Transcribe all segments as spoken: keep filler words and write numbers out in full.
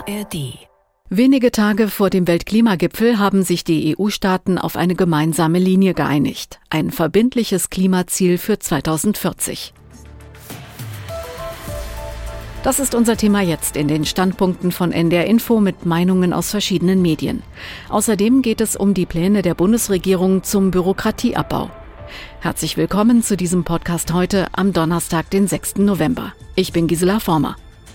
A R D. Wenige Tage vor dem Weltklimagipfel haben sich die E U-Staaten auf eine gemeinsame Linie geeinigt. Ein verbindliches Klimaziel für zweitausendvierzig. Das ist unser Thema jetzt in den Standpunkten von N D R Info mit Meinungen aus verschiedenen Medien. Außerdem geht es um die Pläne der Bundesregierung zum Bürokratieabbau. Herzlich willkommen zu diesem Podcast heute am Donnerstag, den sechsten November. Ich bin Gisela Former.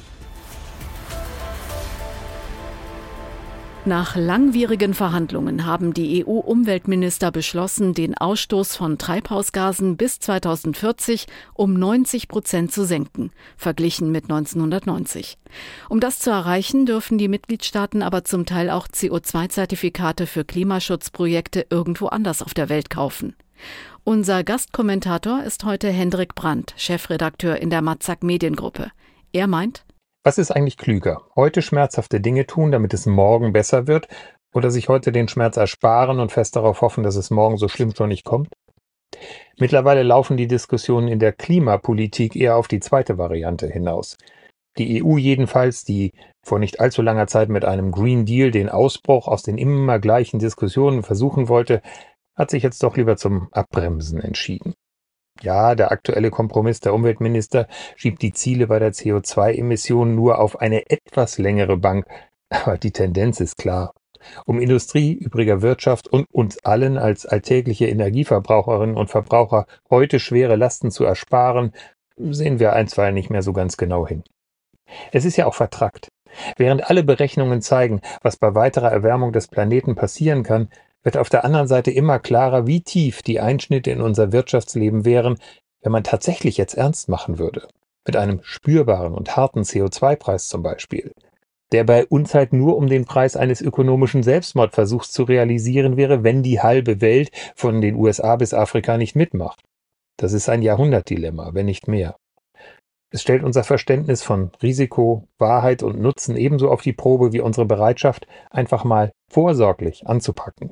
Nach langwierigen Verhandlungen haben die E U-Umweltminister beschlossen, den Ausstoß von Treibhausgasen bis zweitausendvierzig um neunzig Prozent zu senken, verglichen mit neunzehnhundertneunzig. Um das zu erreichen, dürfen die Mitgliedstaaten aber zum Teil auch C O zwei Zertifikate für Klimaschutzprojekte irgendwo anders auf der Welt kaufen. Unser Gastkommentator ist heute Hendrik Brandt, Chefredakteur in der Matzak Mediengruppe. Er meint: Was ist eigentlich klüger? Heute schmerzhafte Dinge tun, damit es morgen besser wird? Oder sich heute den Schmerz ersparen und fest darauf hoffen, dass es morgen so schlimm schon nicht kommt? Mittlerweile laufen die Diskussionen in der Klimapolitik eher auf die zweite Variante hinaus. Die E U jedenfalls, die vor nicht allzu langer Zeit mit einem Green Deal den Ausbruch aus den immer gleichen Diskussionen versuchen wollte, hat sich jetzt doch lieber zum Abbremsen entschieden. Ja, der aktuelle Kompromiss der Umweltminister schiebt die Ziele bei der C O zwei Emissionen nur auf eine etwas längere Bank, aber die Tendenz ist klar. Um Industrie, übriger Wirtschaft und uns allen als alltägliche Energieverbraucherinnen und Verbraucher heute schwere Lasten zu ersparen, sehen wir einstweilen nicht mehr so ganz genau hin. Es ist ja auch vertrackt. Während alle Berechnungen zeigen, was bei weiterer Erwärmung des Planeten passieren kann, wird auf der anderen Seite immer klarer, wie tief die Einschnitte in unser Wirtschaftsleben wären, wenn man tatsächlich jetzt ernst machen würde. Mit einem spürbaren und harten C O zwei Preis zum Beispiel, der bei uns halt nur um den Preis eines ökonomischen Selbstmordversuchs zu realisieren wäre, wenn die halbe Welt von den U S A bis Afrika nicht mitmacht. Das ist ein Jahrhundertdilemma, wenn nicht mehr. Es stellt unser Verständnis von Risiko, Wahrheit und Nutzen ebenso auf die Probe wie unsere Bereitschaft, einfach mal vorsorglich anzupacken.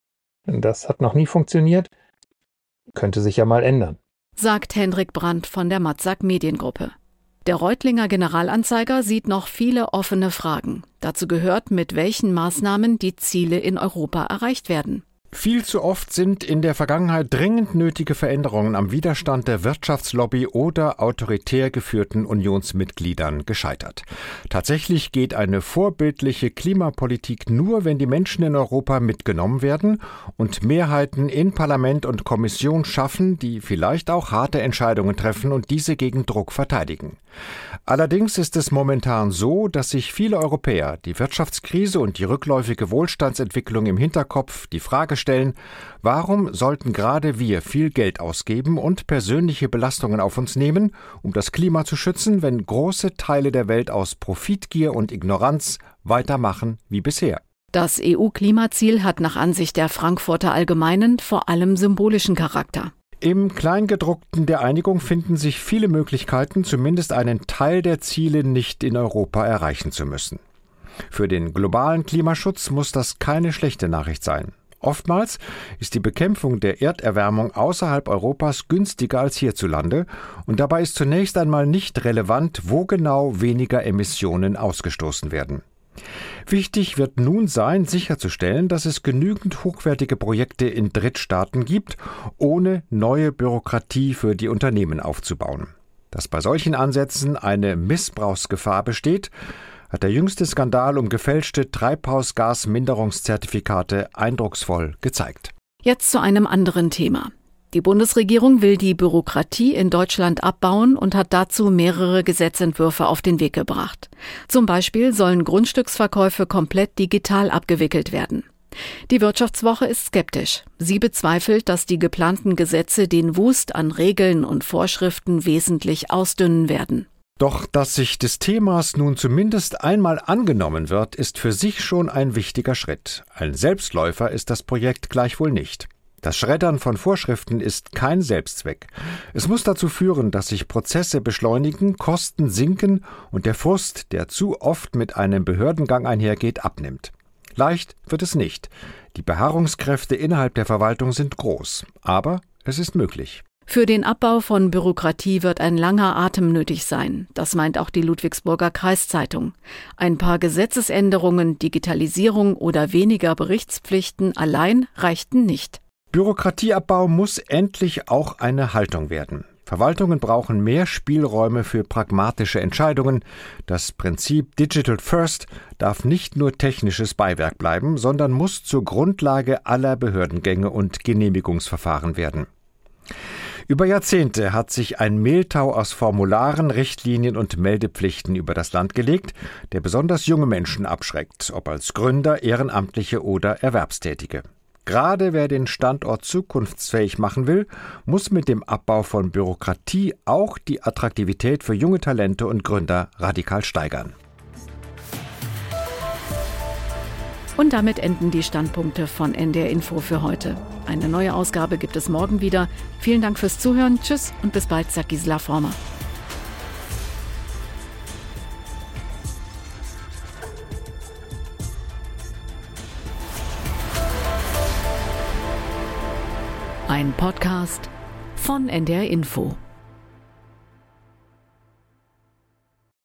Das hat noch nie funktioniert, könnte sich ja mal ändern, sagt Hendrik Brandt von der Matzak Mediengruppe. Der Reutlinger Generalanzeiger sieht noch viele offene Fragen. Dazu gehört, mit welchen Maßnahmen die Ziele in Europa erreicht werden. Viel zu oft sind in der Vergangenheit dringend nötige Veränderungen am Widerstand der Wirtschaftslobby oder autoritär geführten Unionsmitgliedern gescheitert. Tatsächlich geht eine vorbildliche Klimapolitik nur, wenn die Menschen in Europa mitgenommen werden und Mehrheiten in Parlament und Kommission schaffen, die vielleicht auch harte Entscheidungen treffen und diese gegen Druck verteidigen. Allerdings ist es momentan so, dass sich viele Europäer die Wirtschaftskrise und die rückläufige Wohlstandsentwicklung im Hinterkopf die Frage stellen, warum sollten gerade wir viel Geld ausgeben und persönliche Belastungen auf uns nehmen, um das Klima zu schützen, wenn große Teile der Welt aus Profitgier und Ignoranz weitermachen wie bisher? Das E U-Klimaziel hat nach Ansicht der Frankfurter Allgemeinen vor allem symbolischen Charakter. Im Kleingedruckten der Einigung finden sich viele Möglichkeiten, zumindest einen Teil der Ziele nicht in Europa erreichen zu müssen. Für den globalen Klimaschutz muss das keine schlechte Nachricht sein. Oftmals ist die Bekämpfung der Erderwärmung außerhalb Europas günstiger als hierzulande und dabei ist zunächst einmal nicht relevant, wo genau weniger Emissionen ausgestoßen werden. Wichtig wird nun sein, sicherzustellen, dass es genügend hochwertige Projekte in Drittstaaten gibt, ohne neue Bürokratie für die Unternehmen aufzubauen. Dass bei solchen Ansätzen eine Missbrauchsgefahr besteht, hat der jüngste Skandal um gefälschte Treibhausgasminderungszertifikate eindrucksvoll gezeigt. Jetzt zu einem anderen Thema. Die Bundesregierung will die Bürokratie in Deutschland abbauen und hat dazu mehrere Gesetzentwürfe auf den Weg gebracht. Zum Beispiel sollen Grundstücksverkäufe komplett digital abgewickelt werden. Die Wirtschaftswoche ist skeptisch. Sie bezweifelt, dass die geplanten Gesetze den Wust an Regeln und Vorschriften wesentlich ausdünnen werden. Doch dass sich des Themas nun zumindest einmal angenommen wird, ist für sich schon ein wichtiger Schritt. Ein Selbstläufer ist das Projekt gleichwohl nicht. Das Schreddern von Vorschriften ist kein Selbstzweck. Es muss dazu führen, dass sich Prozesse beschleunigen, Kosten sinken und der Frust, der zu oft mit einem Behördengang einhergeht, abnimmt. Leicht wird es nicht. Die Beharrungskräfte innerhalb der Verwaltung sind groß, aber es ist möglich. Für den Abbau von Bürokratie wird ein langer Atem nötig sein. Das meint auch die Ludwigsburger Kreiszeitung. Ein paar Gesetzesänderungen, Digitalisierung oder weniger Berichtspflichten allein reichten nicht. Bürokratieabbau muss endlich auch eine Haltung werden. Verwaltungen brauchen mehr Spielräume für pragmatische Entscheidungen. Das Prinzip Digital First darf nicht nur technisches Beiwerk bleiben, sondern muss zur Grundlage aller Behördengänge und Genehmigungsverfahren werden. Über Jahrzehnte hat sich ein Mehltau aus Formularen, Richtlinien und Meldepflichten über das Land gelegt, der besonders junge Menschen abschreckt, ob als Gründer, Ehrenamtliche oder Erwerbstätige. Gerade wer den Standort zukunftsfähig machen will, muss mit dem Abbau von Bürokratie auch die Attraktivität für junge Talente und Gründer radikal steigern. Und damit enden die Standpunkte von N D R Info für heute. Eine neue Ausgabe gibt es morgen wieder. Vielen Dank fürs Zuhören. Tschüss und bis bald, sagt Gisela Former. Ein Podcast von N D R Info.